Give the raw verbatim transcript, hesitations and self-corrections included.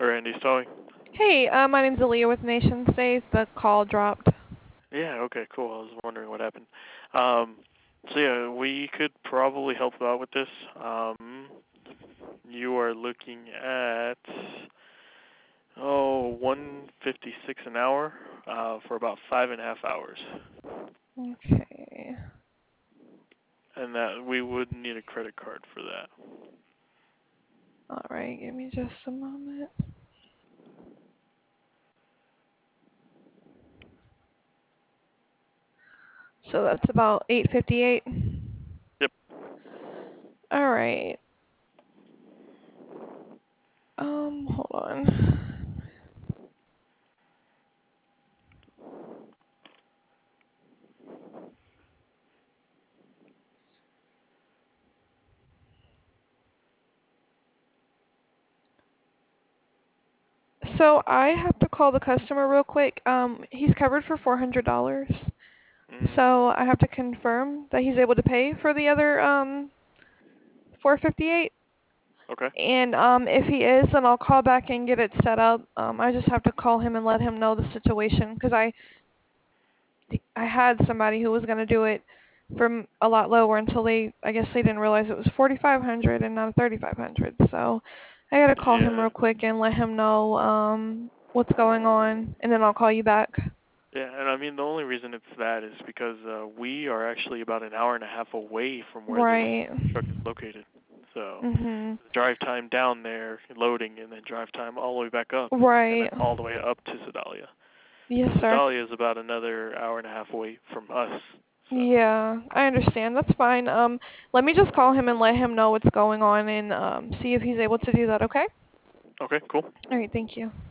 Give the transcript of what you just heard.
Randy's towing. Hey, uh, my name's Aaliyah with Nation Stays. The call dropped. Yeah, okay, cool. I was wondering what happened. Um, so yeah, we could probably help you out with this. Um, you are looking at oh one fifty six an hour uh, for about five and a half hours, Okay. and that we would need a credit card for that. All right, give me just a moment. So that's about eight fifty-eight. Yep. All right. Um, hold on. So I have to call the customer real quick. Um, he's covered for four hundred dollars. Mm, So I have to confirm that he's able to pay for the other um four fifty-eight. okay. And um, if he is, then I'll call back and get it set up. Um, I just have to call him and let him know the situation because I I had somebody who was gonna do it from a lot lower until they I guess they didn't realize it was forty-five hundred and not thirty-five hundred. So I gotta call him Yeah. real quick and let him know um what's going on, and then I'll call you back. Yeah, and I mean the only reason it's that is because uh, we are actually about an hour and a half away from where this Right. truck is located. So Mhm. the drive time down there, loading, and then drive time all the way back up, and then Right. all the way up to Sedalia. Yes, And sir. Sedalia is about another hour and a half away from us. So Yeah, I understand. That's fine. Um, let me just call him and let him know what's going on and um see if he's able to do that, okay? okay, cool. All right, thank you.